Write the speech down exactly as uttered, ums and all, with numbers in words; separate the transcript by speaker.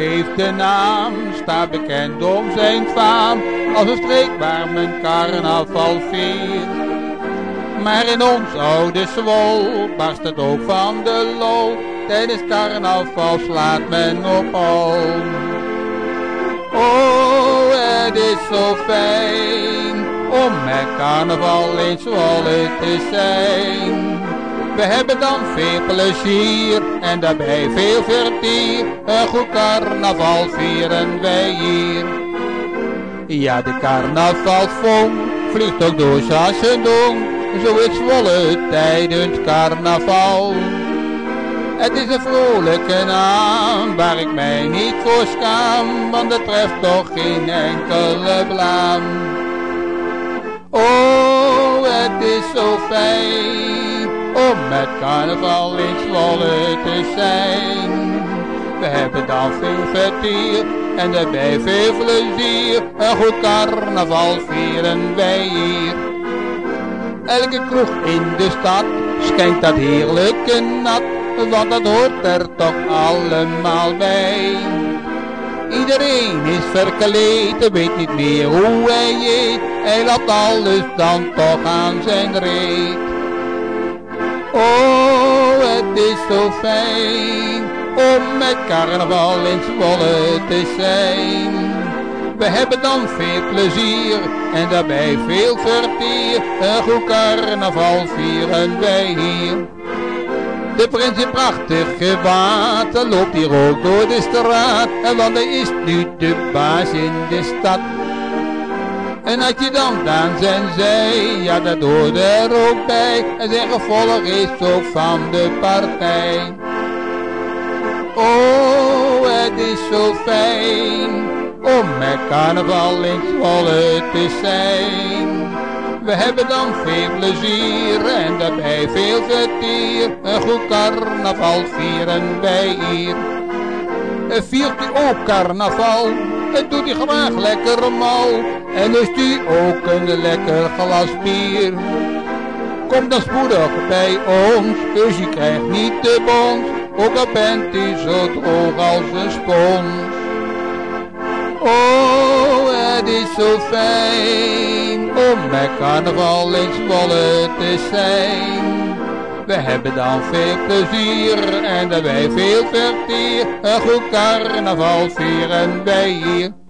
Speaker 1: heeft de naam, staat bekend om zijn faam, als een streek waar men carnaval viert. Maar in ons oude Zwol barst het ook van de lol, tijdens carnaval slaat men op hol. Oh, het is zo fijn om met carnaval in Zwolle te zijn. We hebben dan veel plezier en daarbij veel vertier. Een goed carnaval vieren wij hier. Ja, de carnavalsvonk vliegt ook door Sassenong. Zo is Zwolle tijdens carnaval. Het is een vrolijke naam waar ik mij niet voor schaam, want het treft toch geen enkele blaam. Oh, het is zo fijn om met carnaval in Zwolle te zijn. We hebben dan veel vertier en daarbij veel plezier. Een goed carnaval vieren wij hier. Elke kroeg in de stad schenkt dat heerlijke nat, want dat hoort er toch allemaal bij. Iedereen is verkleed, weet niet meer hoe hij eet. Hij laat alles dan toch aan zijn reet. Oh, het is zo fijn om met carnaval in Zwolle te zijn. We hebben dan veel plezier en daarbij veel vertier. Een goed carnaval vieren wij hier. De prins in prachtig gewaad loopt hier ook door de straat, want hij is nu de baas in de stad. En had je dan aan zijn zij, ja dat hoort er ook bij, en zijn gevolg is ook van de partij. Oh, het is zo fijn om met carnaval in Zwolle te zijn. We hebben dan veel plezier en daarbij veel vertier. Een goed carnaval vieren wij hier. Viert u ook carnaval? En doet u graag lekker mal. En lust u ook een lekker glas bier. Kom dan spoedig bij ons, dus u krijgt niet de bons. Ook al bent u zo droog als een spons. Oh, het is zo fijn om met carnaval in Zwolle te zijn. We hebben dan veel plezier en daarbij veel vertier. Een goed carnaval vieren wij hier.